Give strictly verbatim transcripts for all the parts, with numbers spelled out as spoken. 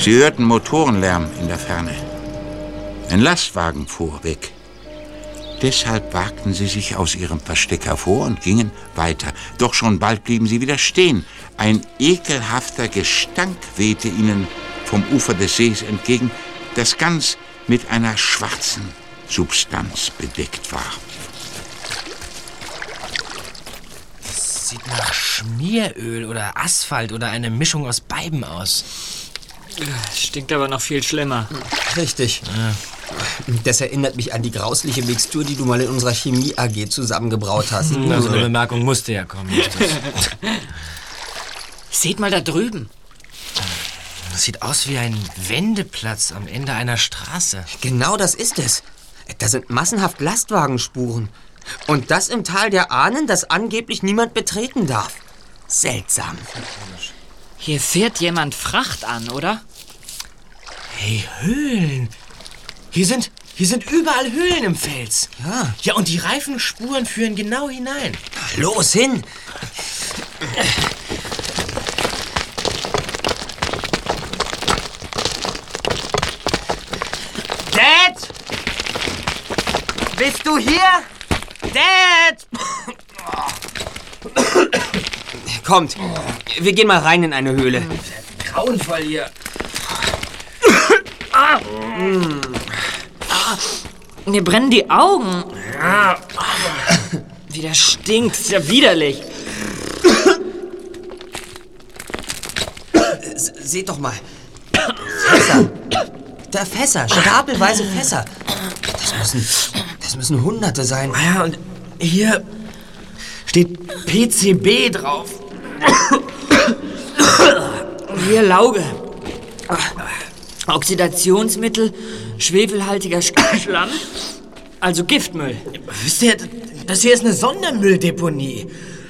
Sie hörten Motorenlärm in der Ferne. Ein Lastwagen fuhr weg. Deshalb wagten sie sich aus ihrem Versteck hervor und gingen weiter. Doch schon bald blieben sie wieder stehen. Ein ekelhafter Gestank wehte ihnen vom Ufer des Sees entgegen, das ganz mit einer schwarzen Substanz bedeckt war. Das sieht nach Schmieröl oder Asphalt oder eine Mischung aus beiden aus. Stinkt aber noch viel schlimmer. Richtig. Ja. Das erinnert mich an die grausliche Mixtur, die du mal in unserer Chemie-A G zusammengebraut hast. Na, so eine Bemerkung musste ja kommen. Seht mal da drüben. Das sieht aus wie ein Wendeplatz am Ende einer Straße. Genau das ist es. Da sind massenhaft Lastwagenspuren. Und das im Tal der Ahnen, das angeblich niemand betreten darf. Seltsam. Hier fährt jemand Fracht an, oder? Hey, Höhlen. Hier sind, hier sind überall Höhlen im Fels. Ja. Ja, und die Reifenspuren führen genau hinein. Los, hin! Dad! Bist du hier? Dad! Kommt, wir gehen mal rein in eine Höhle. Grauenvoll hier. Ah. Mm. Ah. Mir brennen die Augen. Ja. Wie das stinkt, ist ja widerlich. S- Seht doch mal. Fässer. Da Fässer, stapelweise Fässer. Das müssen, das müssen Hunderte sein. Ja, und hier steht P C B drauf. Hier Lauge. Oxidationsmittel, schwefelhaltiger Schlamm, also Giftmüll. Wisst ihr, das hier ist eine Sondermülldeponie.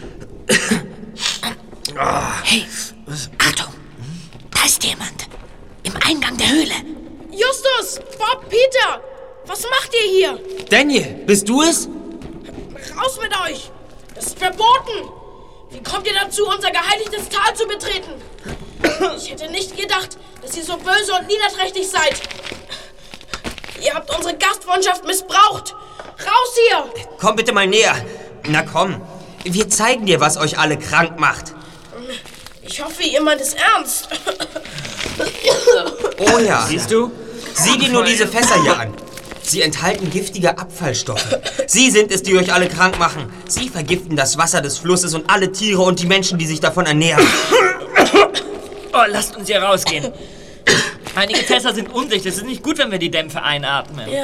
Hey, Achtung, da ist jemand. Im Eingang der Höhle. Justus, Bob, Peter, was macht ihr hier? Daniel, bist du es? Raus mit euch! Das ist verboten! Wie kommt ihr dazu, unser geheiligtes Tal zu betreten? Ich hätte nicht gedacht, dass ihr so böse und niederträchtig seid. Ihr habt unsere Gastfreundschaft missbraucht. Raus hier! Komm bitte mal näher. Na komm, wir zeigen dir, was euch alle krank macht. Ich hoffe, ihr meint es ernst. Oh ja. Siehst du? Sieh dir nur diese Fässer hier an. Sie enthalten giftige Abfallstoffe. Sie sind es, die euch alle krank machen. Sie vergiften das Wasser des Flusses und alle Tiere und die Menschen, die sich davon ernähren. Oh, lasst uns hier rausgehen. Einige Fässer sind undicht. Es ist nicht gut, wenn wir die Dämpfe einatmen. Ja.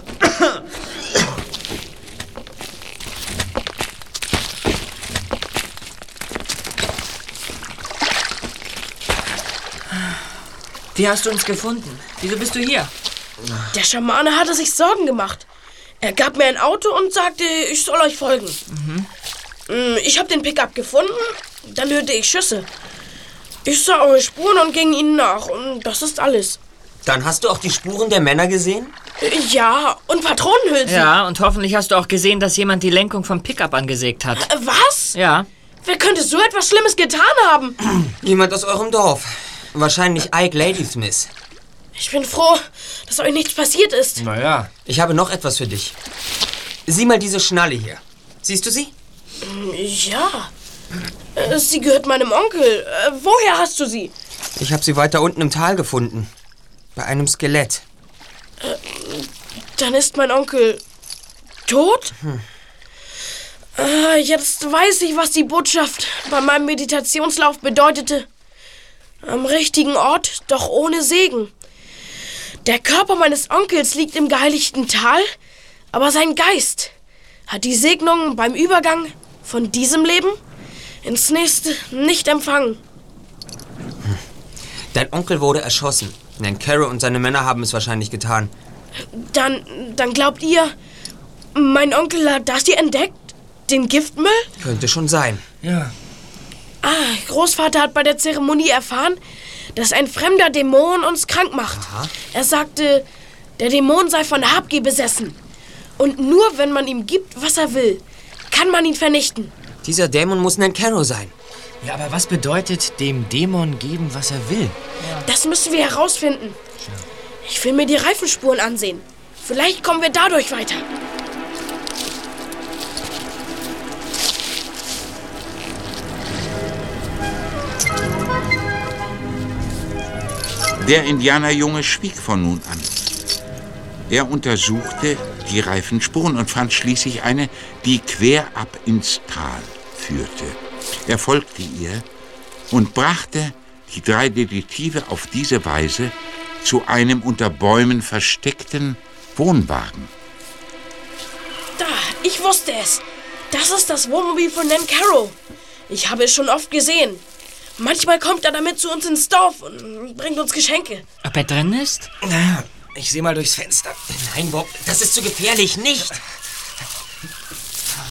Wie hast du uns gefunden? Wieso bist du hier? Der Schamane hatte sich Sorgen gemacht. Er gab mir ein Auto und sagte, ich soll euch folgen. Mhm. Ich habe den Pickup gefunden, dann hörte ich Schüsse. Ich sah eure Spuren und ging ihnen nach und das ist alles. Dann hast du auch die Spuren der Männer gesehen? Ja, und Patronenhülsen. Ja, und hoffentlich hast du auch gesehen, dass jemand die Lenkung vom Pickup angesägt hat. Was? Ja. Wer könnte so etwas Schlimmes getan haben? Jemand aus eurem Dorf. Wahrscheinlich Ike Ladysmith. Ich bin froh, dass euch nichts passiert ist. Naja. Ich habe noch etwas für dich. Sieh mal diese Schnalle hier. Siehst du sie? Ja. Äh, Sie gehört meinem Onkel. Äh, woher hast du sie? Ich habe sie weiter unten im Tal gefunden. Bei einem Skelett. Äh, dann ist mein Onkel tot? Hm. Äh, jetzt weiß ich, was die Botschaft bei meinem Meditationslauf bedeutete. Am richtigen Ort, doch ohne Segen. Der Körper meines Onkels liegt im geheiligten Tal, aber sein Geist hat die Segnung beim Übergang von diesem Leben ins nächste nicht empfangen. Dein Onkel wurde erschossen. Nancaro und seine Männer haben es wahrscheinlich getan. Dann, dann glaubt ihr, mein Onkel hat das hier entdeckt? Den Giftmüll? Könnte schon sein. Ja. Ah, Großvater hat bei der Zeremonie erfahren, dass ein fremder Dämon uns krank macht. Aha. Er sagte, der Dämon sei von Habgier besessen. Und nur wenn man ihm gibt, was er will, kann man ihn vernichten. Dieser Dämon muss Nancaro sein. Ja, aber was bedeutet dem Dämon geben, was er will? Das müssen wir herausfinden. Ich will mir die Reifenspuren ansehen. Vielleicht kommen wir dadurch weiter. Der Indianerjunge schwieg von nun an. Er untersuchte die Reifenspuren und fand schließlich eine, die quer ab ins Tal führte. Er folgte ihr und brachte die drei Detektive auf diese Weise zu einem unter Bäumen versteckten Wohnwagen. Da, ich wusste es. Das ist das Wohnmobil von Nan Carroll. Ich habe es schon oft gesehen. Manchmal kommt er damit zu uns ins Dorf und bringt uns Geschenke. Ob er drin ist? Na, ich sehe mal durchs Fenster. Nein, Bob, das ist zu gefährlich, nicht.